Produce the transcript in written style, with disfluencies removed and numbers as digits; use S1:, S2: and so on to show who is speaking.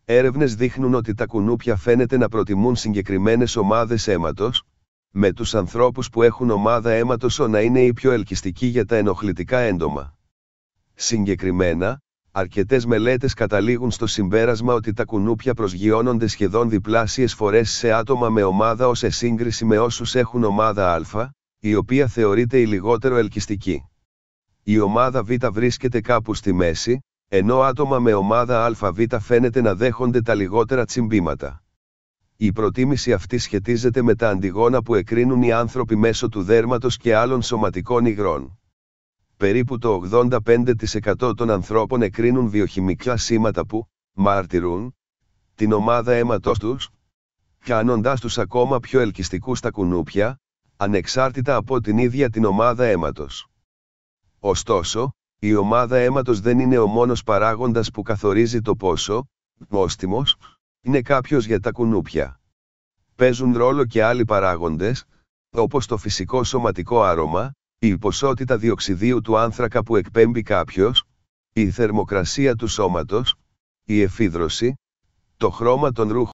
S1: Έρευνες δείχνουν ότι τα κουνούπια φαίνεται να προτιμούν συγκεκριμένες ομάδες αίματος, με τους ανθρώπους που έχουν ομάδα αίματος να είναι οι πιο ελκυστικοί για τα ενοχλητικά έντομα. Συγκεκριμένα, αρκετές μελέτες καταλήγουν στο συμπέρασμα ότι τα κουνούπια προσγειώνονται σχεδόν διπλάσιες φορές σε άτομα με ομάδα σε σύγκριση με όσους έχουν ομάδα Α, η οποία θεωρείται η λιγότερο ελκυστική. Η ομάδα Β βρίσκεται κάπου στη μέση, ενώ άτομα με ομάδα ΑΒ φαίνεται να δέχονται τα λιγότερα τσιμπήματα. Η προτίμηση αυτή σχετίζεται με τα αντιγόνα που εκρίνουν οι άνθρωποι μέσω του δέρματος και άλλων σωματικών υγρών. Περίπου το 85% των ανθρώπων εκρίνουν βιοχημικά σήματα που μαρτυρούν την ομάδα αίματος τους, κάνοντάς τους ακόμα πιο ελκυστικούς στα κουνούπια, ανεξάρτητα από την ίδια την ομάδα αίματος. Ωστόσο, η ομάδα αίματος δεν είναι ο μόνος παράγοντας που καθορίζει το πόσο νόστιμος είναι κάποιος για τα κουνούπια. Παίζουν ρόλο και άλλοι παράγοντες, όπως το φυσικό σωματικό άρωμα, η ποσότητα διοξιδίου του άνθρακα που εκπέμπει κάποιος, η θερμοκρασία του σώματος, η εφίδρωση, το χρώμα των ρούχων.